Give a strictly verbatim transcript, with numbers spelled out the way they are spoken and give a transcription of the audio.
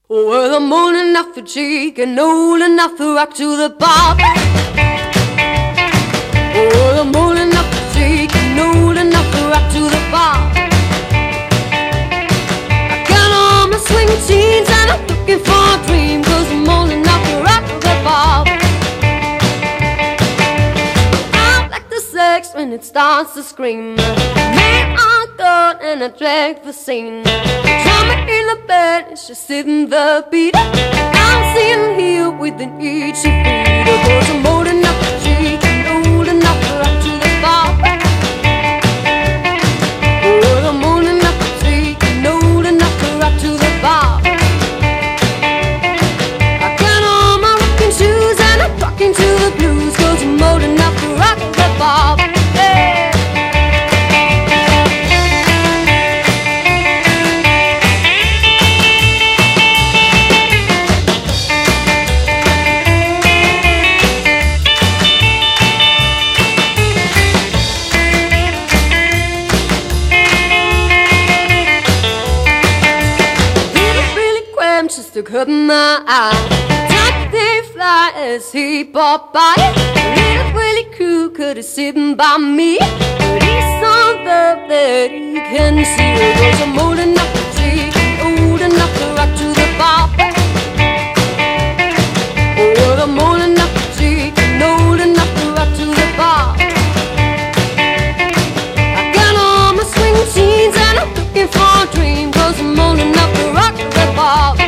Well, I'm old enough for cheek and old enough to rock to the pop. Oh, I'm old enough for cheek and old enough to rock to the pop. I got on my swing jeans and I'm looking for a dream, 'cause I'm old enough to rock to the pop. I like the sex when it starts to scream. Man on guard and I drag the scene. Drama in the bed, it's just hitting the beat. I'm seeing here with an itchy feet. 'Cause I'm old enough to cheat and old enough to rock to the bar. Oh, I'm old enough to cheat and old enough to rock to the bar. I got on my rocking shoes and I'm rocking to the blues, 'cause I'm old enough to rock the bar. Hey. Just to cut my eye. Time they fly as he popped by. Little Willie Crew could have sitting by me, but he's so love that he can see. 'Cause I'm old enough to cheat, old enough to rock to the bar. Oh, I'm old enough to cheat and old enough to rock to the bar. I got on my swing jeans and I'm looking for a dream, 'cause I'm old enough to rock the bar.